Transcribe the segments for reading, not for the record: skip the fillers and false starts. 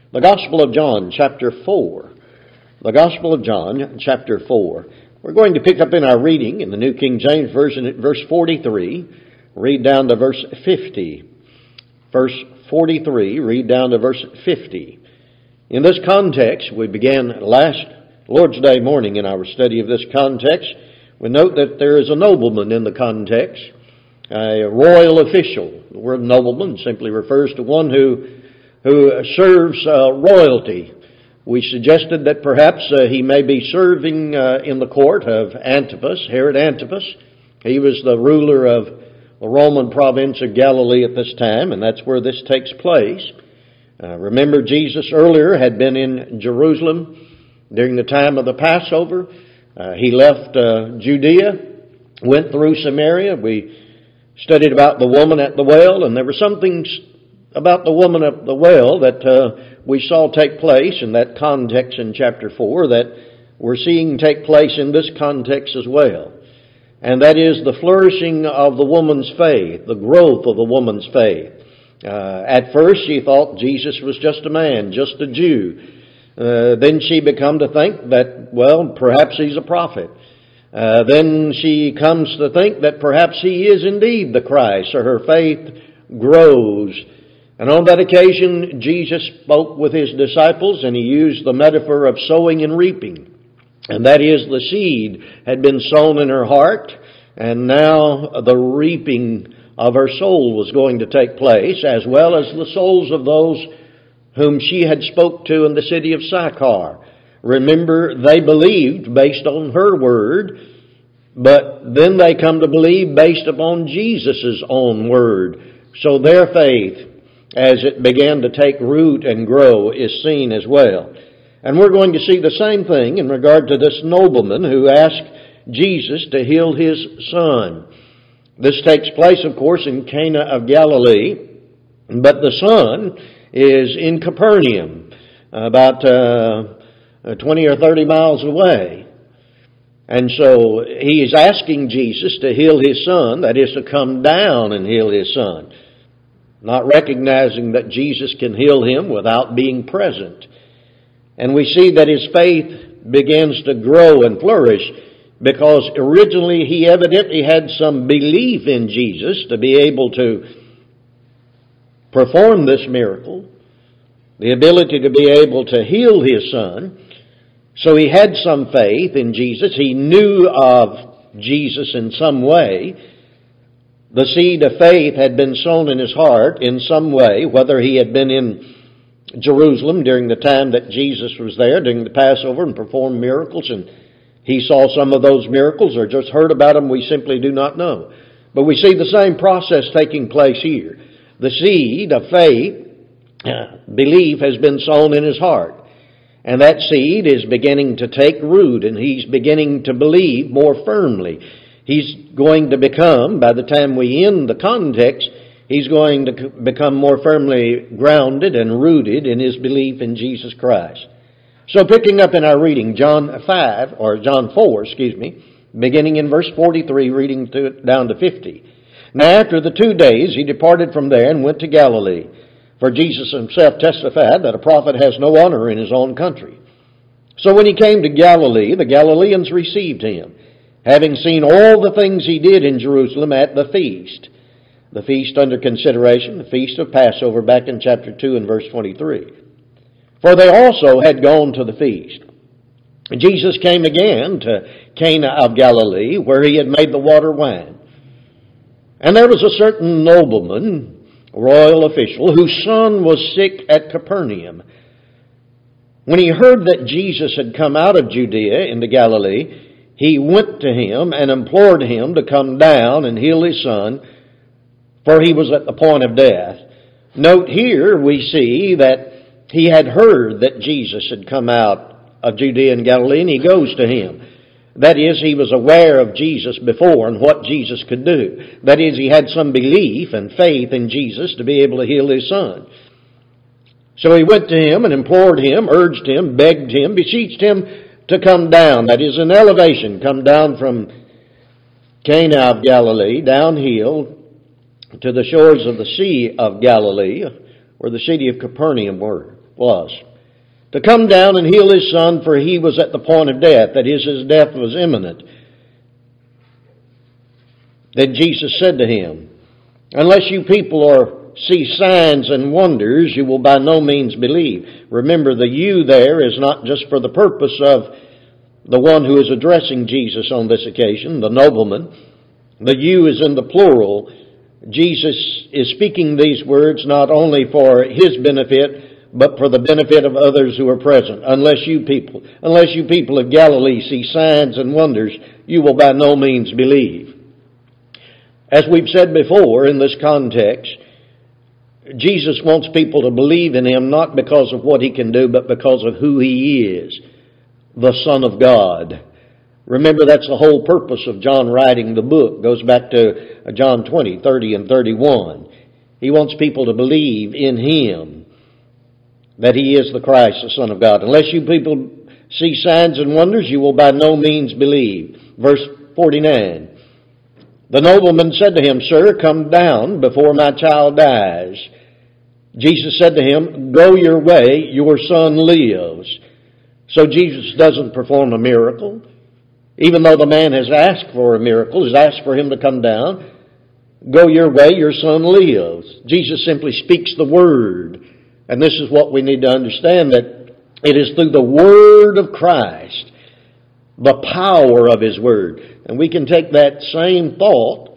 The Gospel of John, chapter 4. The Gospel of John, chapter 4. We're going to pick up in our reading in the New King James Version at verse 43, read down to verse 50. Verse 43, read down to verse 50. In this context, we began last Lord's Day morning in our study of this context. We note that there is a nobleman in the context, a royal official. The word nobleman simply refers to one who serves royalty. We suggested that perhaps he may be serving in the court of Antipas, Herod Antipas. He was the ruler of the Roman province of Galilee at this time, and that's where this takes place. Remember, Jesus earlier had been in Jerusalem during the time of the Passover. He left Judea, went through Samaria. We studied about the woman at the well, and there was something about the woman at the well that we saw take place in that context in chapter 4 that we're seeing take place in this context as well. And that is the flourishing of the woman's faith, the growth of the woman's faith. At first she thought Jesus was just a man, just a Jew. Then she began to think that, well, perhaps he's a prophet. Then she comes to think that perhaps he is indeed the Christ, so her faith grows. And on that occasion, Jesus spoke with his disciples, and he used the metaphor of sowing and reaping. And that is, the seed had been sown in her heart, and now the reaping of her soul was going to take place, as well as the souls of those whom she had spoke to in the city of Sychar. Remember, they believed based on her word, but then they come to believe based upon Jesus' own word. So their faith, as it began to take root and grow, is seen as well. And we're going to see the same thing in regard to this nobleman who asked Jesus to heal his son. This takes place, of course, in Cana of Galilee, but the son is in Capernaum, about 20 or 30 miles away. And so he is asking Jesus to heal his son, that is, to come down and heal his son, not recognizing that Jesus can heal him without being present. And we see that his faith begins to grow and flourish because originally he evidently had some belief in Jesus to be able to perform this miracle, the ability to be able to heal his son. So he had some faith in Jesus. He knew of Jesus in some way. The seed of faith had been sown in his heart in some way, whether he had been in Jerusalem during the time that Jesus was there, during the Passover, and performed miracles, and he saw some of those miracles, or just heard about them, we simply do not know. But we see the same process taking place here. The seed of faith, belief, has been sown in his heart. And that seed is beginning to take root, and he's beginning to believe more firmly. He's going to become, by the time we end the context, he's going to become more firmly grounded and rooted in his belief in Jesus Christ. So picking up in our reading, John 4, beginning in verse 43, reading down to 50. Now after the 2 days he departed from there and went to Galilee. For Jesus himself testified that a prophet has no honor in his own country. So when he came to Galilee, the Galileans received him, having seen all the things he did in Jerusalem at the feast. The feast under consideration, the feast of Passover, back in chapter 2 and verse 23. For they also had gone to the feast. Jesus came again to Cana of Galilee, where he had made the water wine. And there was a certain nobleman, royal official, whose son was sick at Capernaum. When he heard that Jesus had come out of Judea into Galilee, he went to him and implored him to come down and heal his son, for he was at the point of death. Note here we see that he had heard that Jesus had come out of Judea and Galilee, and he goes to him. That is, he was aware of Jesus before and what Jesus could do. That is, he had some belief and faith in Jesus to be able to heal his son. So he went to him and implored him, urged him, begged him, beseeched him to come down. That is an elevation, come down from Cana of Galilee, downhill to the shores of the Sea of Galilee, where the city of Capernaum were. was. To come down and heal his son, for he was at the point of death. That is, his death was imminent. Then Jesus said to him, unless you people see signs and wonders, you will by no means believe. Remember, the you there is not just for the purpose of the one who is addressing Jesus on this occasion, the nobleman. The you is in the plural. Jesus is speaking these words not only for his benefit, but for the benefit of others who are present. Unless you people of Galilee see signs and wonders, you will by no means believe. As we've said before in this context, Jesus wants people to believe in him not because of what he can do, but because of who he is, the Son of God. Remember, that's the whole purpose of John writing the book. It goes back to John 20, 30, and 31. He wants people to believe in him, that he is the Christ, the Son of God. Unless you people see signs and wonders, you will by no means believe. Verse 49. The nobleman said to him, Sir, come down before my child dies. Jesus said to him, Go your way, your son lives. So Jesus doesn't perform a miracle. Even though the man has asked for a miracle, has asked for him to come down. Go your way, your son lives. Jesus simply speaks the word. And this is what we need to understand, that it is through the word of Christ, the power of his word. And we can take that same thought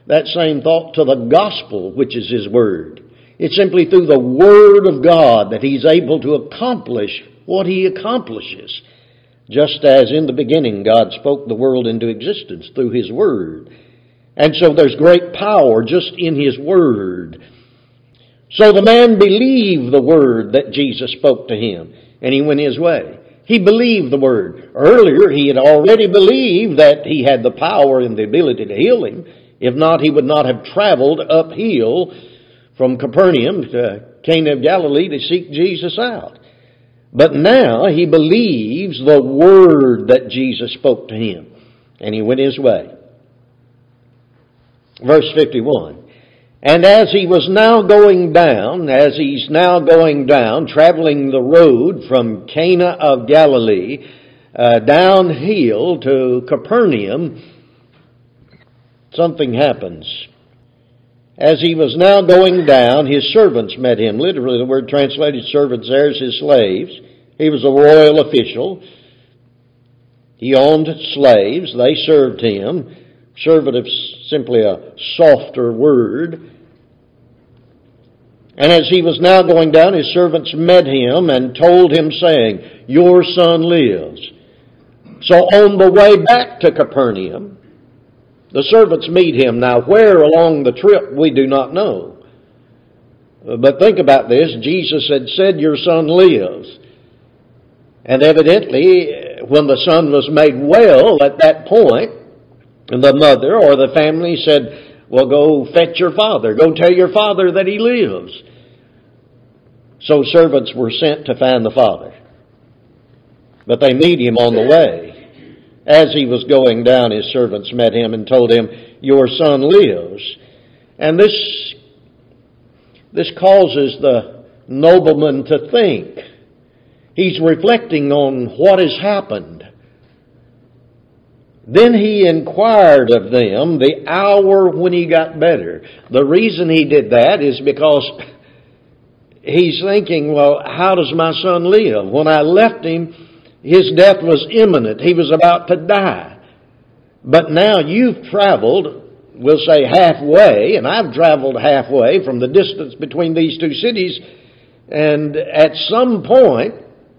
to the gospel, which is his word. It's simply through the word of God that he's able to accomplish what he accomplishes. Just as in the beginning God spoke the world into existence through his word. And so there's great power just in his word. So the man believed the word that Jesus spoke to him, and he went his way. He believed the word. Earlier, he had already believed that he had the power and the ability to heal him. If not, he would not have traveled uphill from Capernaum to Cana of Galilee to seek Jesus out. But now he believes the word that Jesus spoke to him, and he went his way. Verse 51. And as he's now going down, traveling the road from Cana of Galilee downhill to Capernaum, something happens. As he was now going down, his servants met him. Literally, the word translated servants there is his slaves. He was a royal official. He owned slaves. They served him. Servant is simply a softer word. And as he was now going down, his servants met him and told him, saying, Your son lives. So on the way back to Capernaum, the servants meet him. Now, where along the trip, we do not know. But think about this. Jesus had said, Your son lives. And evidently, when the son was made well at that point, the mother or the family said, Well, go fetch your father. Go tell your father that he lives. So servants were sent to find the father. But they meet him on the way. As he was going down, his servants met him and told him, Your son lives. And this causes the nobleman to think. He's reflecting on what has happened. Then he inquired of them the hour when he got better. The reason he did that is because he's thinking, well, how does my son live? When I left him, his death was imminent. He was about to die. But now you've traveled, we'll say halfway, and I've traveled halfway from the distance between these two cities, and at some point,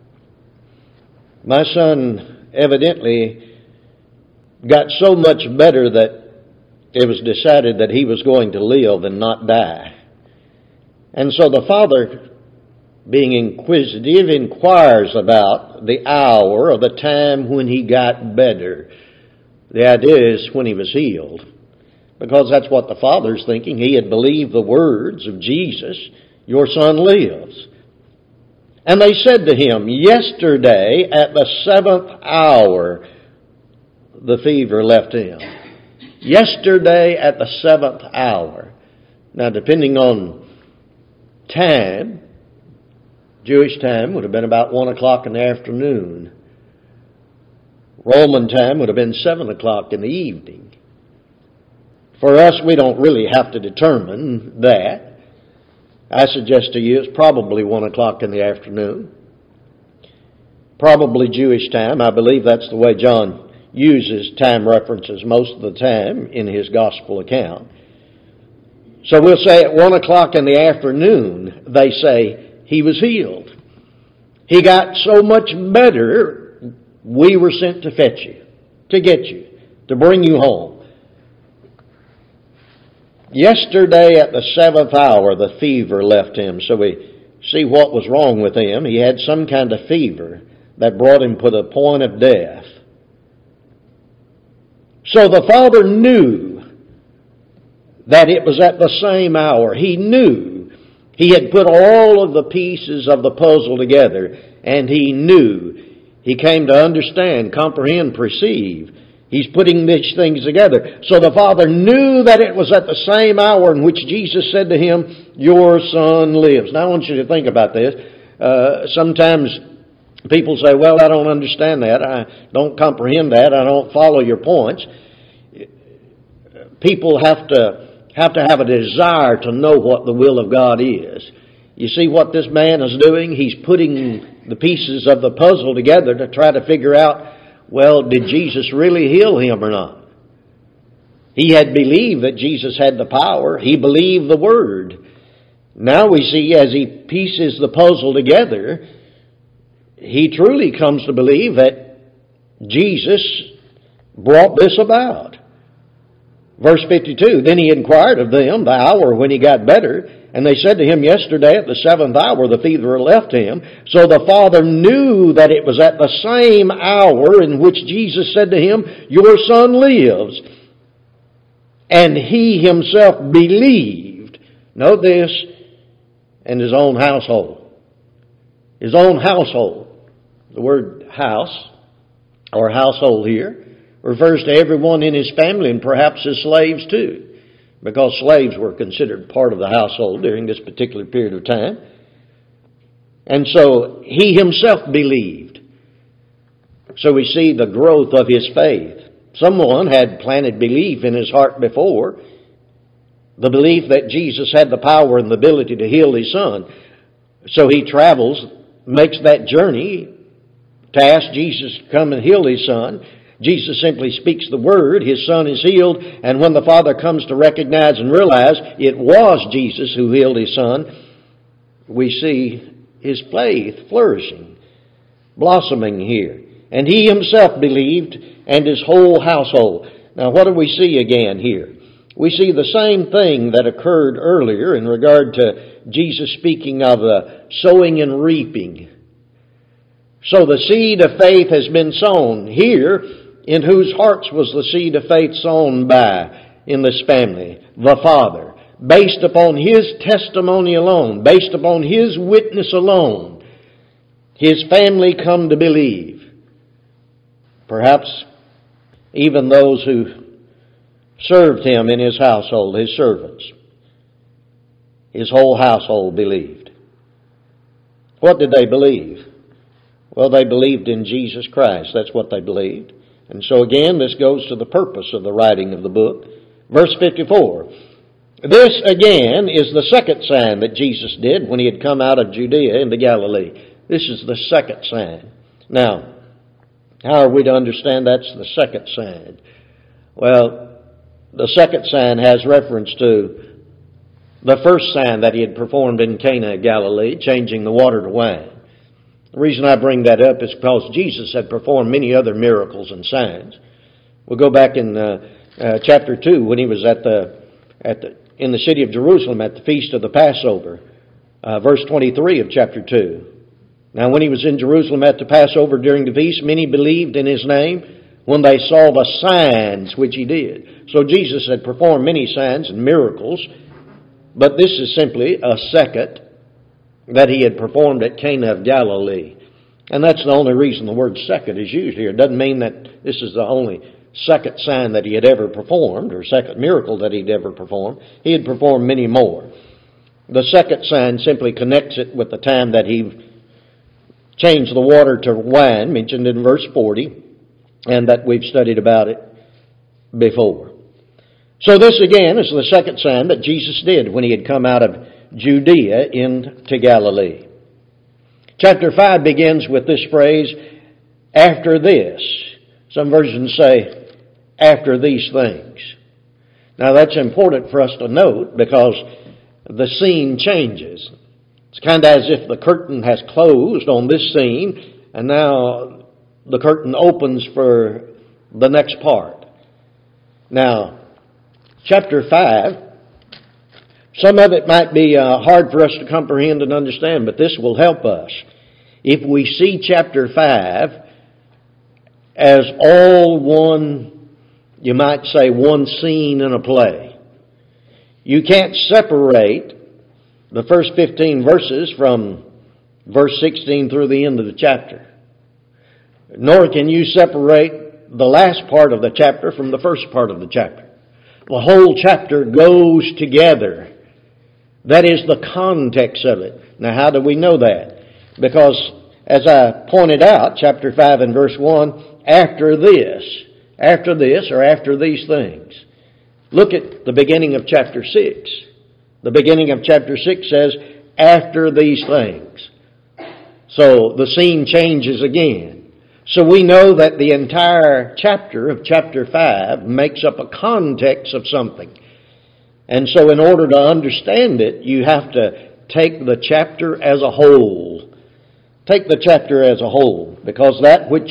my son evidently got so much better that it was decided that he was going to live and not die. And so the father, being inquisitive, inquires about the hour or the time when he got better. The idea is when he was healed. Because that's what the father's thinking. He had believed the words of Jesus, Your son lives. And they said to him, Yesterday at the 7th hour, the fever left him. Yesterday at the 7th hour. Now, depending on time, Jewish time would have been about 1 o'clock in the afternoon. Roman time would have been 7 o'clock in the evening. For us, we don't really have to determine that. I suggest to you it's probably 1 o'clock in the afternoon. Probably Jewish time. I believe that's the way John uses time references most of the time in his gospel account. So we'll say at 1 o'clock in the afternoon, they say he was healed. He got so much better, we were sent to fetch you, to get you, to bring you home. Yesterday at the 7th hour, the fever left him. So we see what was wrong with him. He had some kind of fever that brought him to the point of death. So the Father knew that it was at the same hour. He knew. He had put all of the pieces of the puzzle together, and he knew. He came to understand, comprehend, perceive. He's putting these things together. So the Father knew that it was at the same hour in which Jesus said to him, "Your son lives." Now I want you to think about this. Sometimes people say, "Well, I don't understand that. I don't comprehend that. I don't follow your points." People have to have a desire to know what the will of God is. You see what this man is doing? He's putting the pieces of the puzzle together to try to figure out, well, did Jesus really heal him or not? He had believed that Jesus had the power. He believed the Word. Now we see as he pieces the puzzle together, he truly comes to believe that Jesus brought this about. Verse 52, then he inquired of them the hour when he got better, and they said to him, yesterday at the 7th hour the fever left him. So the Father knew that it was at the same hour in which Jesus said to him, "Your son lives." And he himself believed, note this, in his own household. His own household. The word house, or household here, refers to everyone in his family and perhaps his slaves too, because slaves were considered part of the household during this particular period of time. And so he himself believed. So we see the growth of his faith. Someone had planted belief in his heart before, the belief that Jesus had the power and the ability to heal his son. So he travels, makes that journey to ask Jesus to come and heal his son. Jesus simply speaks the word, his son is healed, and when the Father comes to recognize and realize it was Jesus who healed his son, we see his faith flourishing, blossoming here. And he himself believed, and his whole household. Now what do we see again here? We see the same thing that occurred earlier in regard to Jesus speaking of sowing and reaping. So the seed of faith has been sown here. In whose hearts was the seed of faith sown by in this family? The Father. Based upon his testimony alone, based upon his witness alone, his family come to believe. Perhaps even those who served him in his household, his servants. His whole household believed. What did they believe? Well, they believed in Jesus Christ. That's what they believed. And so again, this goes to the purpose of the writing of the book. Verse 54. This again is the second sign that Jesus did when he had come out of Judea into Galilee. This is the second sign. Now, how are we to understand that's the second sign? Well, the second sign has reference to the first sign that he had performed in Cana of Galilee, changing the water to wine. The reason I bring that up is because Jesus had performed many other miracles and signs. We'll go back in chapter 2 when he was in the city of Jerusalem at the feast of the Passover, verse 23 of chapter 2. Now when he was in Jerusalem at the Passover during the feast, many believed in his name when they saw the signs which he did. So Jesus had performed many signs and miracles, but this is simply a second that he had performed at Cana of Galilee. And that's the only reason the word second is used here. It doesn't mean that this is the only second sign that he had ever performed, or second miracle that he'd ever performed. He had performed many more. The second sign simply connects it with the time that he changed the water to wine, mentioned in verse 40, and that we've studied about it before. So this again is the second sign that Jesus did when he had come out of Judea into Galilee. Chapter 5 begins with this phrase, after this. Some versions say, after these things. Now that's important for us to note because the scene changes. It's kind of as if the curtain has closed on this scene and now the curtain opens for the next part. Now, chapter 5, some of it might be hard for us to comprehend and understand, but this will help us. If we see chapter 5 as all one, you might say one scene in a play. You can't separate the first 15 verses from verse 16 through the end of the chapter. Nor can you separate the last part of the chapter from the first part of the chapter. The whole chapter goes together. That is the context of it. Now how do we know that? Because as I pointed out, chapter 5 and verse 1, after this, or after these things. Look at the beginning of chapter 6. The beginning of chapter 6 says, after these things. So the scene changes again. So we know that the entire chapter of chapter 5 makes up a context of something. And so in order to understand it, you have to take the chapter as a whole. Take the chapter as a whole, because that which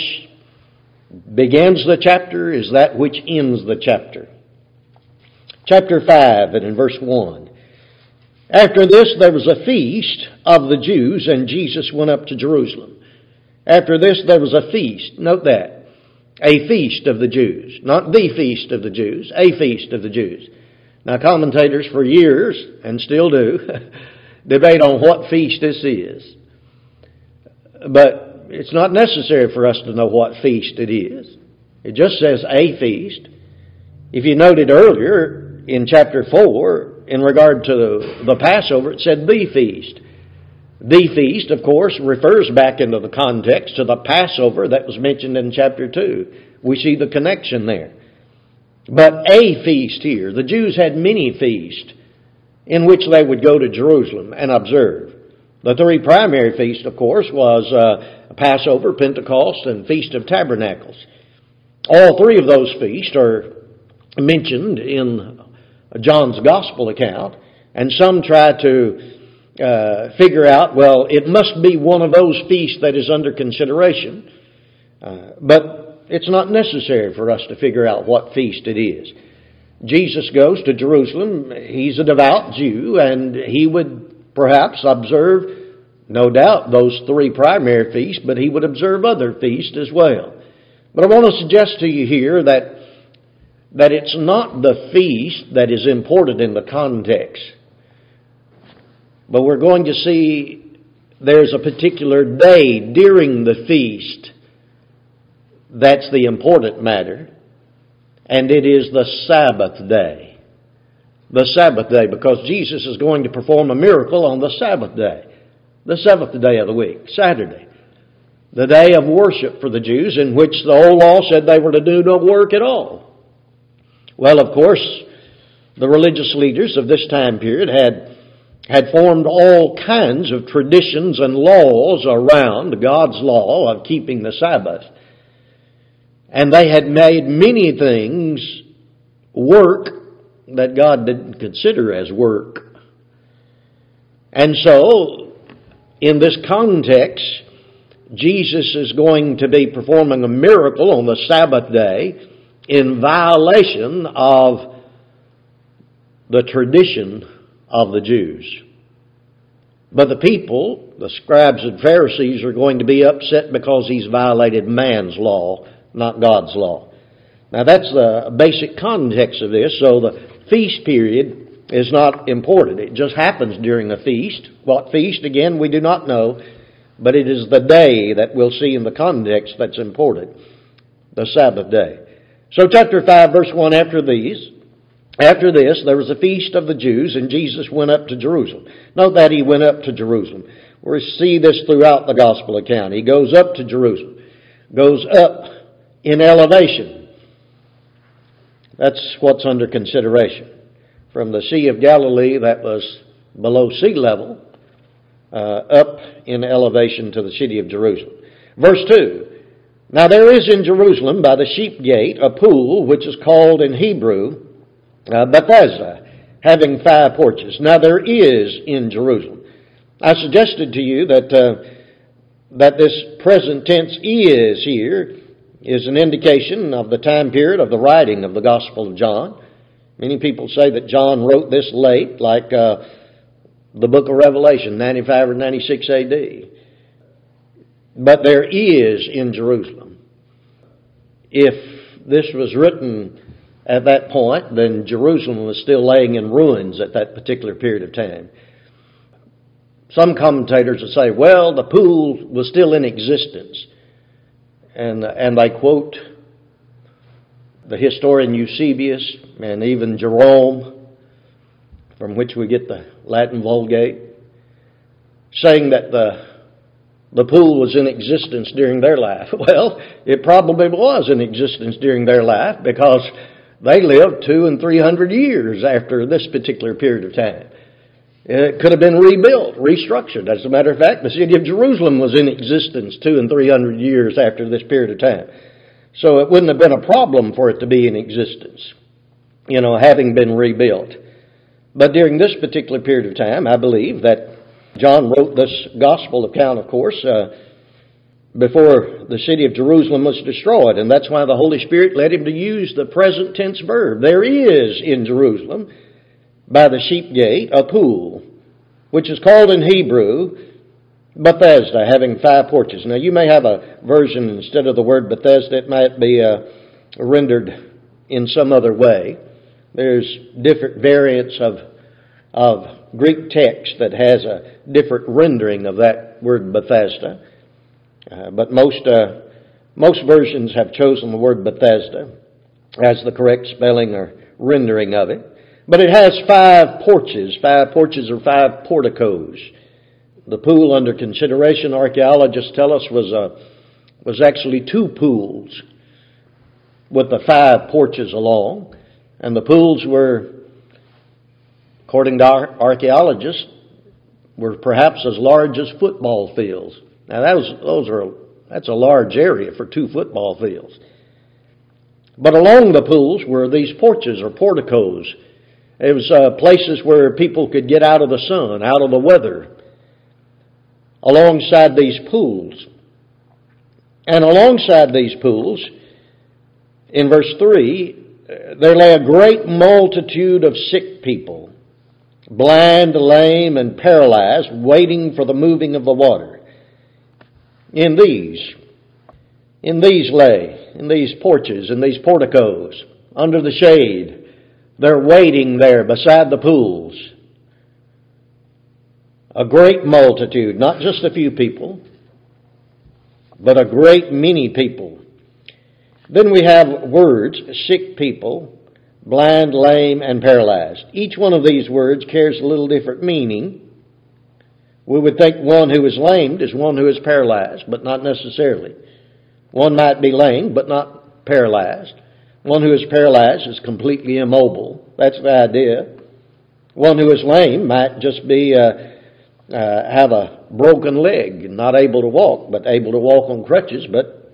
begins the chapter is that which ends the chapter. Chapter 5 and in verse 1. After this there was a feast of the Jews, and Jesus went up to Jerusalem. After this there was a feast. Note that. A feast of the Jews. Not the feast of the Jews. A feast of the Jews. Now commentators for years, and still do, debate on what feast this is. But it's not necessary for us to know what feast it is. It just says a feast. If you noted earlier in chapter 4, in regard to the Passover, it said the feast. The feast, of course, refers back into the context to the Passover that was mentioned in chapter 2. We see the connection there. But a feast here. The Jews had many feasts in which they would go to Jerusalem and observe. The three primary feasts, of course, was Passover, Pentecost, and Feast of Tabernacles. All three of those feasts are mentioned in John's Gospel account, and some try to figure out, well, it must be one of those feasts that is under consideration. But it's not necessary for us to figure out what feast it is. Jesus goes to Jerusalem. He's a devout Jew, and he would perhaps observe, no doubt, those three primary feasts, but he would observe other feasts as well. But I want to suggest to you here that it's not the feast that is important in the context. But we're going to see there's a particular day during the feast that's the important matter, and it is the Sabbath day. The Sabbath day, because Jesus is going to perform a miracle on the Sabbath day. The seventh day of the week, Saturday. The day of worship for the Jews, in which the old law said they were to do no work at all. Well, of course, the religious leaders of this time period had formed all kinds of traditions and laws around God's law of keeping the Sabbath. And they had made many things work that God didn't consider as work. And so, in this context, Jesus is going to be performing a miracle on the Sabbath day in violation of the tradition of the Jews. But the people, the scribes and Pharisees, are going to be upset because he's violated man's law, not God's law. Now that's the basic context of this, so the feast period is not important. It just happens during a feast. What feast, again, we do not know, but it is the day that we'll see in the context that's important, the Sabbath day. So chapter 5, verse 1, after these, After this, there was a feast of the Jews, and Jesus went up to Jerusalem. Note that he went up to Jerusalem. We see this throughout the gospel account. He goes up to Jerusalem, goes up in elevation. That's what's under consideration. From the Sea of Galilee, that was below sea level, up in elevation to the city of Jerusalem. Verse 2, Now there is in Jerusalem by the sheep gate a pool, which is called in Hebrew Bethesda, having 5 porches. Now there is in Jerusalem. I suggested to you that this present tense is here is an indication of the time period of the writing of the Gospel of John. Many people say that John wrote this late, like the book of Revelation, 95 or 96 A.D. But there is in Jerusalem. If this was written at that point, then Jerusalem was still laying in ruins at that particular period of time. Some commentators will say, well, the pool was still in existence. And they quote the historian Eusebius and even Jerome, from which we get the Latin Vulgate, saying that the pool was in existence during their life. Well, it probably was in existence during their life because they lived 200 and 300 years after this particular period of time. It could have been rebuilt, restructured. As a matter of fact, the city of Jerusalem was in existence 200 and 300 years after this period of time. So it wouldn't have been a problem for it to be in existence, having been rebuilt. But during this particular period of time, I believe that John wrote this gospel account, of course, before the city of Jerusalem was destroyed. And that's why the Holy Spirit led him to use the present tense verb. There is in Jerusalem, by the sheep gate, a pool, which is called in Hebrew Bethesda, having 5 porches. Now you may have a version instead of the word Bethesda, it might be rendered in some other way. There's different variants of Greek text that has a different rendering of that word Bethesda. But most versions have chosen the word Bethesda as the correct spelling or rendering of it. But it has 5 porches. 5 porches or 5 porticos. The pool under consideration, archaeologists tell us, was actually 2 pools with the 5 porches along. And the pools were, according to archaeologists, were perhaps as large as football fields. Now that's a large area for 2 football fields. But along the pools were these porches or porticos. It was places where people could get out of the sun, out of the weather, alongside these pools. And alongside these pools, in verse 3, there lay a great multitude of sick people, blind, lame, and paralyzed, waiting for the moving of the water. In these porches, in these porticos, under the shade, they're waiting there beside the pools. A great multitude, not just a few people, but a great many people. Then we have words, sick people, blind, lame, and paralyzed. Each one of these words carries a little different meaning. We would think one who is lamed is one who is paralyzed, but not necessarily. One might be lame, but not paralyzed. One who is paralyzed is completely immobile. That's the idea. One who is lame might just be have a broken leg and not able to walk, but able to walk on crutches.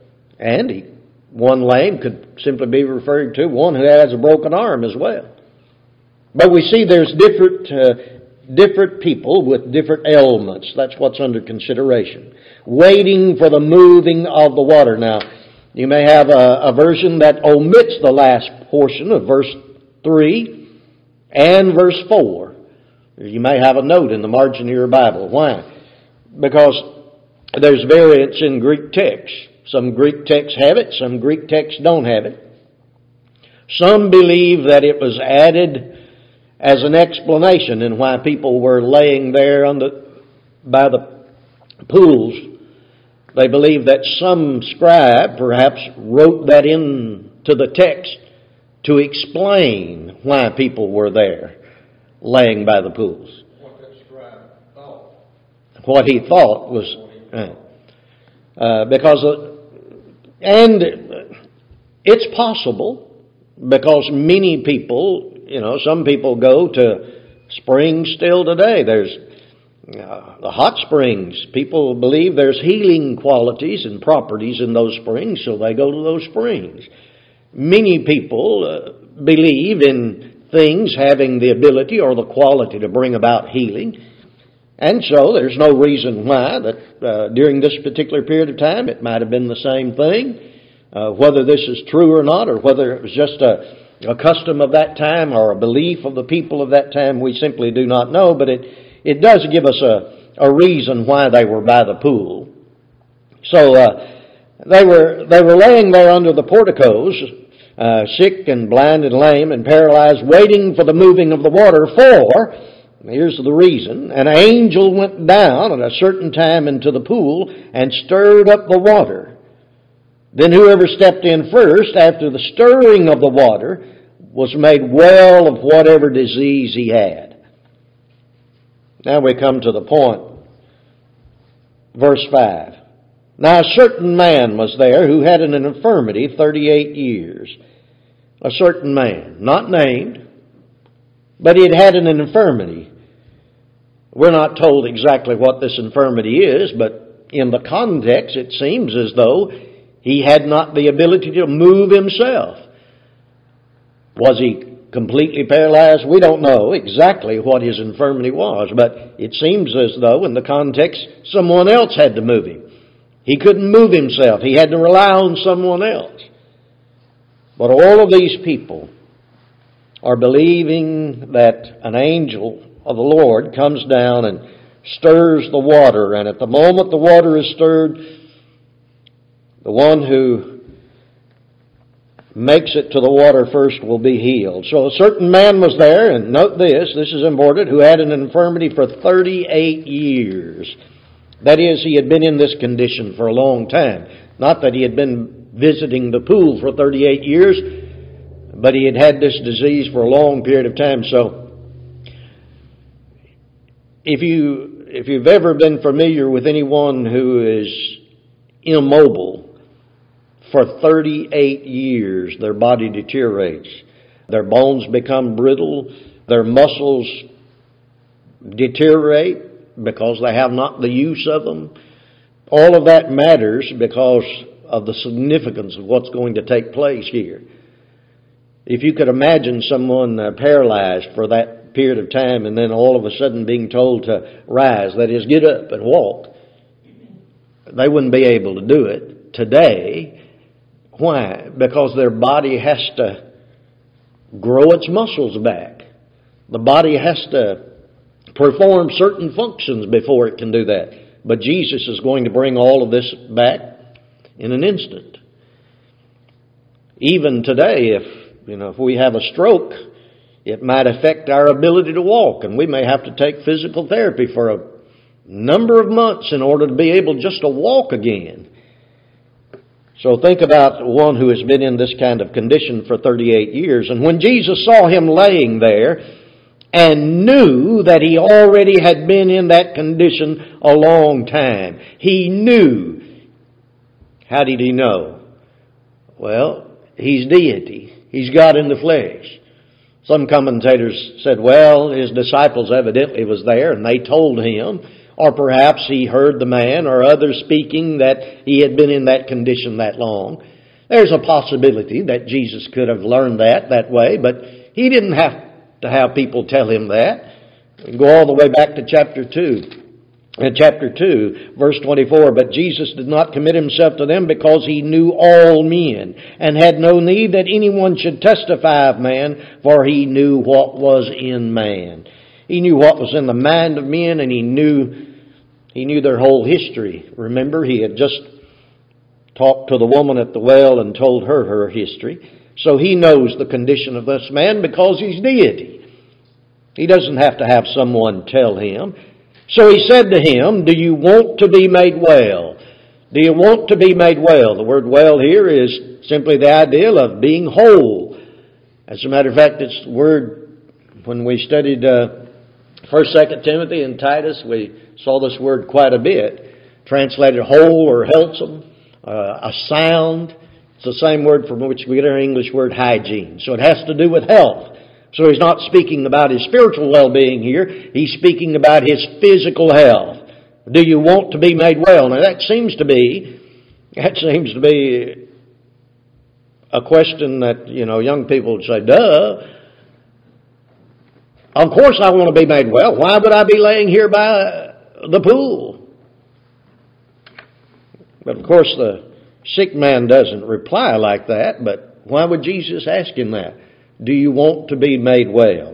One lame could simply be referring to one who has a broken arm as well. But we see there's different people with different ailments. That's what's under consideration. Waiting for the moving of the water. Now, you may have a version that omits the last portion of verse 3 and verse 4. You may have a note in the margin of your Bible. Why? Because there's variance in Greek texts. Some Greek texts have it, some Greek texts don't have it. Some believe that it was added as an explanation in why people were laying there by the pools. They believe that some scribe perhaps wrote that into the text to explain why people were there laying by the pools. What that scribe thought. What he thought was... and it's possible, because many people, some people go to springs still today. There's the hot springs. People believe there's healing qualities and properties in those springs, so they go to those springs. Many people believe in things having the ability or the quality to bring about healing. And so there's no reason why that during this particular period of time it might have been the same thing. Whether this is true or not, or whether it was just a custom of that time or a belief of the people of that time, we simply do not know. But it does give us a reason why they were by the pool. So they were laying there under the porticos, sick and blind and lame and paralyzed, waiting for the moving of the water. For, here's the reason, an angel went down at a certain time into the pool and stirred up the water. Then whoever stepped in first after the stirring of the water was made well of whatever disease he had. Now we come to the point. Verse 5. Now a certain man was there who had an infirmity 38 years. A certain man, not named, but he had an infirmity. We're not told exactly what this infirmity is, but in the context it seems as though he had not the ability to move himself. Was he completely paralyzed? We don't know exactly what his infirmity was, but it seems as though in the context someone else had to move him. He couldn't move himself. He had to rely on someone else. But all of these people are believing that an angel of the Lord comes down and stirs the water, and at the moment the water is stirred, the one who makes it to the water first will be healed. So a certain man was there, and note this is important, who had an infirmity for 38 years. That is, he had been in this condition for a long time. Not that he had been visiting the pool for 38 years, but he had had this disease for a long period of time. So if you've ever been familiar with anyone who is immobile for 38 years, their body deteriorates. Their bones become brittle. Their muscles deteriorate because they have not the use of them. All of that matters because of the significance of what's going to take place here. If you could imagine someone paralyzed for that period of time and then all of a sudden being told to rise, that is, get up and walk, they wouldn't be able to do it today. Why? Because their body has to grow its muscles back. The body has to perform certain functions before it can do that. But Jesus is going to bring all of this back in an instant. Even today, if we have a stroke, it might affect our ability to walk, and we may have to take physical therapy for a number of months in order to be able just to walk again. So think about one who has been in this kind of condition for 38 years. And when Jesus saw him laying there and knew that he already had been in that condition a long time, he knew. How did he know? Well, he's deity. He's God in the flesh. Some commentators said, well, his disciples evidently was there and they told him, or perhaps he heard the man or others speaking that he had been in that condition that long. There's a possibility that Jesus could have learned that way, but he didn't have to have people tell him that. We go all the way back to chapter 2. In chapter 2, verse 24, but Jesus did not commit himself to them because he knew all men and had no need that anyone should testify of man, for he knew what was in man. He knew what was in the mind of men, and he knew their whole history. Remember, he had just talked to the woman at the well and told her history. So he knows the condition of this man because he's deity. He doesn't have to have someone tell him. So he said to him, do you want to be made well? Do you want to be made well? The word well here is simply the idea of being whole. As a matter of fact, it's the word, when we studied 1st, 2nd Timothy and Titus, we saw this word quite a bit, translated whole or wholesome, a sound. It's the same word from which we get our English word hygiene. So it has to do with health. So he's not speaking about his spiritual well-being here. He's speaking about his physical health. Do you want to be made well? Now that seems to be a question that, young people would say, duh. Of course I want to be made well. Why would I be laying here by the pool? But of course the sick man doesn't reply like that, but why would Jesus ask him that? Do you want to be made well?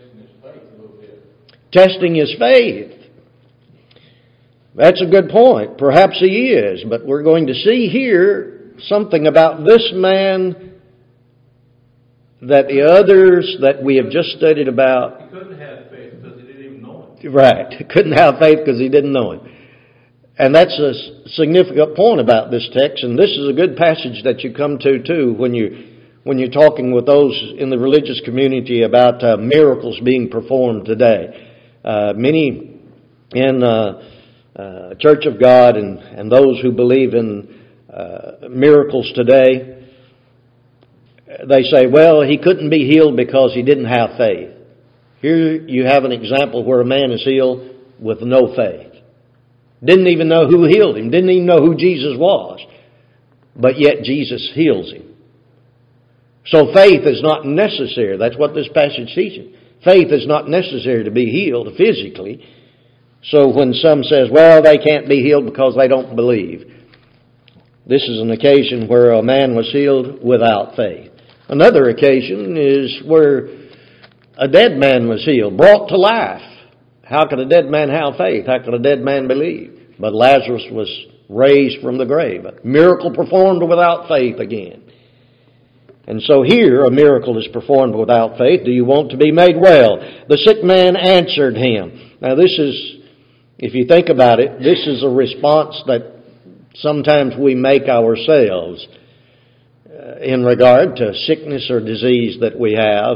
Testing his faith. That's a good point. Perhaps he is, but we're going to see here something about this man that the others that we have just studied about. He couldn't have faith because he didn't even know him. Right. He couldn't have faith because he didn't know him. And that's a significant point about this text, and this is a good passage that you come to too when you're talking with those in the religious community about miracles being performed today. Many in Church of God and those who believe in miracles today, they say, well, he couldn't be healed because he didn't have faith. Here you have an example where a man is healed with no faith. Didn't even know who healed him. Didn't even know who Jesus was. But yet Jesus heals him. So faith is not necessary. That's what this passage teaches. Faith is not necessary to be healed physically. So when some says, well, they can't be healed because they don't believe. This is an occasion where a man was healed without faith. Another occasion is where a dead man was healed, brought to life. How could a dead man have faith? How could a dead man believe? But Lazarus was raised from the grave. A miracle performed without faith again. And so here a miracle is performed without faith. Do you want to be made well? The sick man answered him. Now this is, if you think about it, this is a response that sometimes we make ourselves in regard to sickness or disease that we have.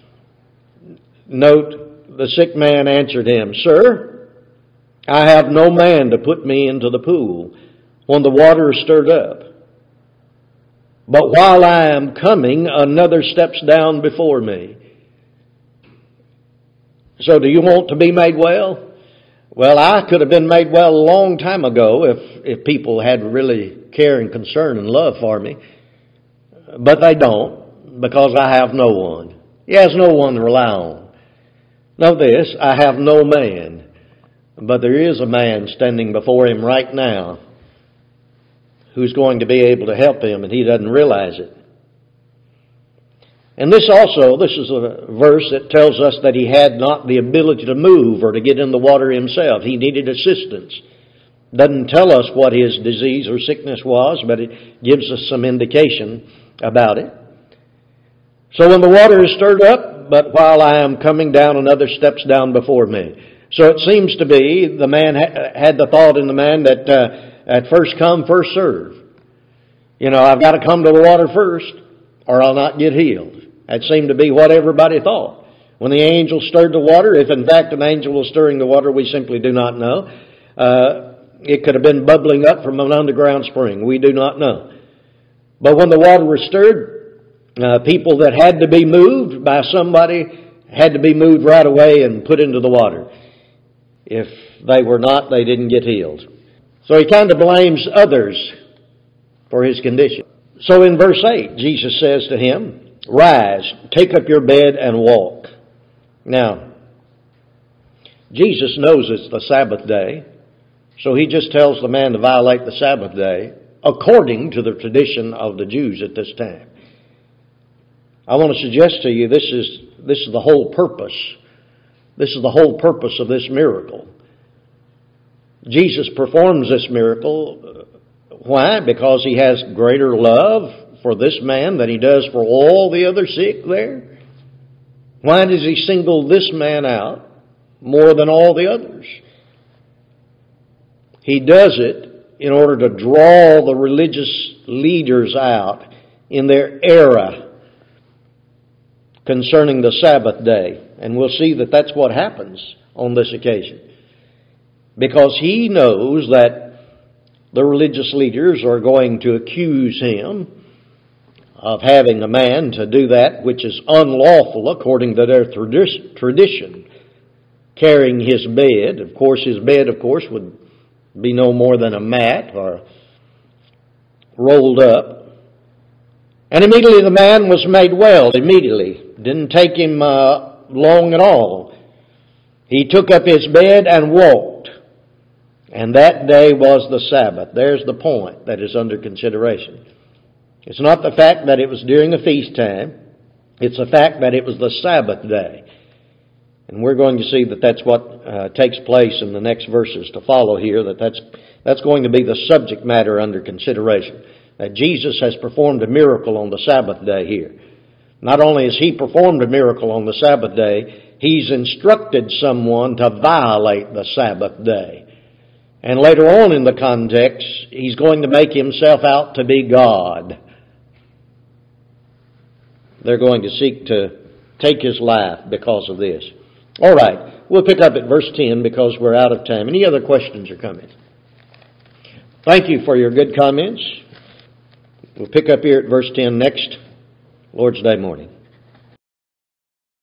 Note, the sick man answered him, Sir, I have no man to put me into the pool when the water is stirred up. But while I am coming, another steps down before me. So do you want to be made well? Well, I could have been made well a long time ago if people had really care and concern and love for me. But they don't, because I have no one. He has no one to rely on. Know this, I have no man, but there is a man standing before him right now who's going to be able to help him, and he doesn't realize it. And this is a verse that tells us that he had not the ability to move or to get in the water himself. He needed assistance. Doesn't tell us what his disease or sickness was, but it gives us some indication about it. So when the water is stirred up, but while I am coming down, another steps down before me. So it seems to be the man had the thought in the man that at first come, first serve. I've got to come to the water first or I'll not get healed. That seemed to be what everybody thought. When the angel stirred the water, if in fact an angel was stirring the water, we simply do not know. It could have been bubbling up from an underground spring. We do not know. But when the water was stirred, people that had to be moved by somebody had to be moved right away and put into the water. If they were not, they didn't get healed. So he kind of blames others for his condition. So in verse 8, Jesus says to him, Rise, take up your bed and walk. Now, Jesus knows it's the Sabbath day, so he just tells the man to violate the Sabbath day according to the tradition of the Jews at this time. I want to suggest to you this is the whole purpose. This is the whole purpose of this miracle. Jesus performs this miracle. Why? Because he has greater love for this man than he does for all the other sick there. Why does he single this man out more than all the others? He does it in order to draw the religious leaders out in their era concerning the Sabbath day. And we'll see that that's what happens on this occasion. Because he knows that the religious leaders are going to accuse him of having a man to do that which is unlawful according to their tradition. Carrying his bed. Of course, his bed, would be no more than a mat or rolled up. And immediately the man was made well. Immediately. Didn't take him long at all. He took up his bed and walked. And that day was the Sabbath. There's the point that is under consideration. It's not the fact that it was during a feast time. It's the fact that it was the Sabbath day. And we're going to see that that's what takes place in the next verses to follow here, that's going to be the subject matter under consideration. That Jesus has performed a miracle on the Sabbath day here. Not only has he performed a miracle on the Sabbath day, he's instructed someone to violate the Sabbath day. And later on in the context, he's going to make himself out to be God. They're going to seek to take his life because of this. All right, we'll pick up at verse 10 because we're out of time. Any other questions or comments? Thank you for your good comments. We'll pick up here at verse 10 next Lord's Day morning.